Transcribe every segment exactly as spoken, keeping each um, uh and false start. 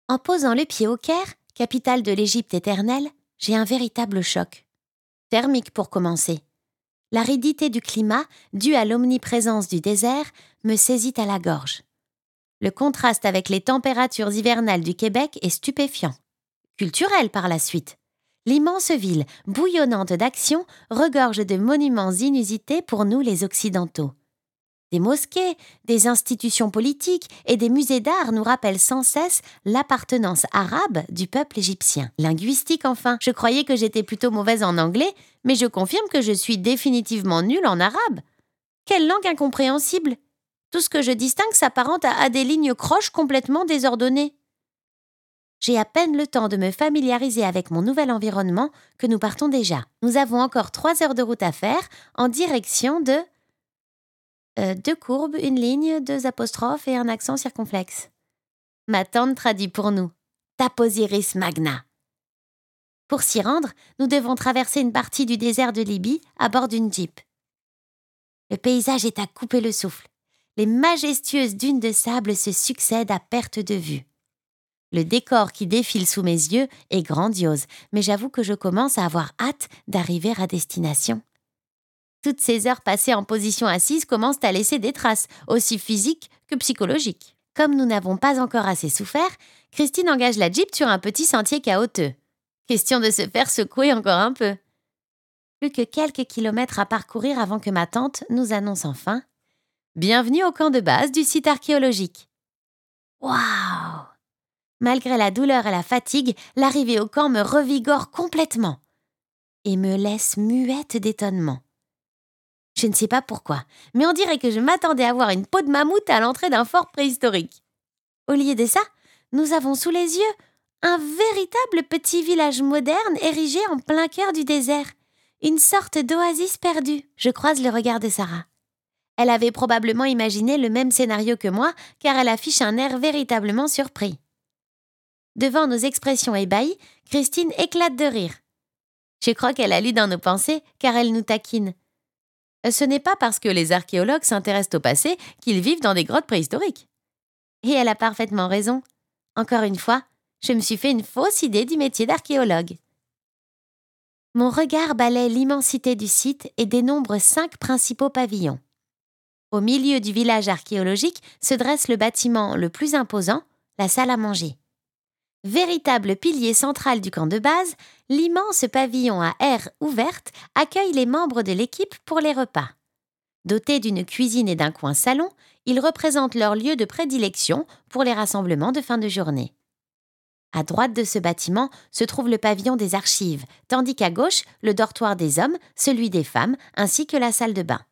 En posant le pied au Caire, capitale de l'Égypte éternelle, j'ai un véritable choc. Thermique pour commencer. L'aridité du climat, due à l'omniprésence du désert, me saisit à la gorge. Le contraste avec les températures hivernales du Québec est stupéfiant. Culturel par la suite. L'immense ville, bouillonnante d'action, regorge de monuments inusités pour nous les Occidentaux. Des mosquées, des institutions politiques et des musées d'art nous rappellent sans cesse l'appartenance arabe du peuple égyptien. Linguistique enfin, je croyais que j'étais plutôt mauvaise en anglais, mais je confirme que je suis définitivement nulle en arabe. Quelle langue incompréhensible! Tout ce que je distingue s'apparente à, à des lignes croches complètement désordonnées. J'ai à peine le temps de me familiariser avec mon nouvel environnement que nous partons déjà. Nous avons encore trois heures de route à faire en direction de... Euh, deux courbes, une ligne, deux apostrophes et un accent circonflexe. Ma tante traduit pour nous. Taposiris magna. Pour s'y rendre, nous devons traverser une partie du désert de Libye à bord d'une jeep. Le paysage est à couper le souffle. Les majestueuses dunes de sable se succèdent à perte de vue. Le décor qui défile sous mes yeux est grandiose, mais j'avoue que je commence à avoir hâte d'arriver à destination. Toutes ces heures passées en position assise commencent à laisser des traces, aussi physiques que psychologiques. Comme nous n'avons pas encore assez souffert, Christine engage la Jeep sur un petit sentier chaotique. Question de se faire secouer encore un peu. Plus que quelques kilomètres à parcourir avant que ma tante nous annonce enfin « Bienvenue au camp de base du site archéologique ». Waouh! Malgré la douleur et la fatigue, l'arrivée au camp me revigore complètement et me laisse muette d'étonnement. Je ne sais pas pourquoi, mais on dirait que je m'attendais à voir une peau de mammouth à l'entrée d'un fort préhistorique. Au lieu de ça, nous avons sous les yeux un véritable petit village moderne érigé en plein cœur du désert. Une sorte d'oasis perdue. Je croise le regard de Sarah. Elle avait probablement imaginé le même scénario que moi, car elle affiche un air véritablement surpris. Devant nos expressions ébahies, Christine éclate de rire. Je crois qu'elle a lu dans nos pensées, car elle nous taquine. Ce n'est pas parce que les archéologues s'intéressent au passé qu'ils vivent dans des grottes préhistoriques. Et elle a parfaitement raison. Encore une fois, je me suis fait une fausse idée du métier d'archéologue. Mon regard balaie l'immensité du site et dénombre cinq principaux pavillons. Au milieu du village archéologique se dresse le bâtiment le plus imposant, la salle à manger. Véritable pilier central du camp de base, l'immense pavillon à air ouverte accueille les membres de l'équipe pour les repas. Doté d'une cuisine et d'un coin salon, il représente leur lieu de prédilection pour les rassemblements de fin de journée. À droite de ce bâtiment se trouve le pavillon des archives, tandis qu'à gauche, le dortoir des hommes, celui des femmes, ainsi que la salle de bain.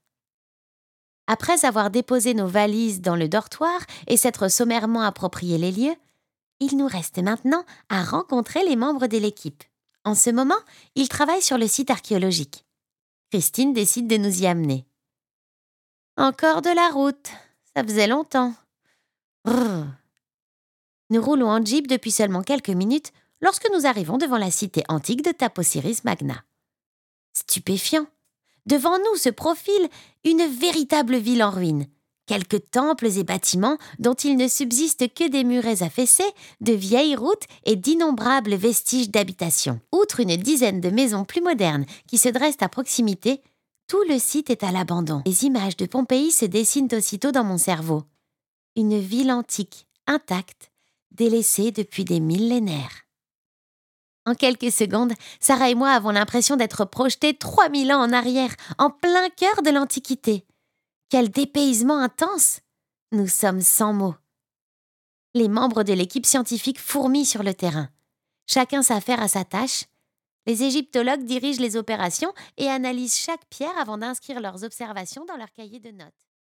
Après avoir déposé nos valises dans le dortoir et s'être sommairement approprié les lieux, il nous reste maintenant à rencontrer les membres de l'équipe. En ce moment, ils travaillent sur le site archéologique. Christine décide de nous y amener. Encore de la route, ça faisait longtemps. Brrr. Nous roulons en jeep depuis seulement quelques minutes lorsque nous arrivons devant la cité antique de Taposiris Magna. Stupéfiant! Devant nous se profile une véritable ville en ruine. Quelques temples et bâtiments dont il ne subsiste que des murets affaissés, de vieilles routes et d'innombrables vestiges d'habitation. Outre une dizaine de maisons plus modernes qui se dressent à proximité, tout le site est à l'abandon. Les images de Pompéi se dessinent aussitôt dans mon cerveau. Une ville antique, intacte, délaissée depuis des millénaires. En quelques secondes, Sarah et moi avons l'impression d'être projetés trois mille ans en arrière, en plein cœur de l'Antiquité. Quel dépaysement intense! Nous sommes sans mots. Les membres de l'équipe scientifique fourmillent sur le terrain. Chacun s'affaire à sa tâche. Les égyptologues dirigent les opérations et analysent chaque pierre avant d'inscrire leurs observations dans leur cahier de notes.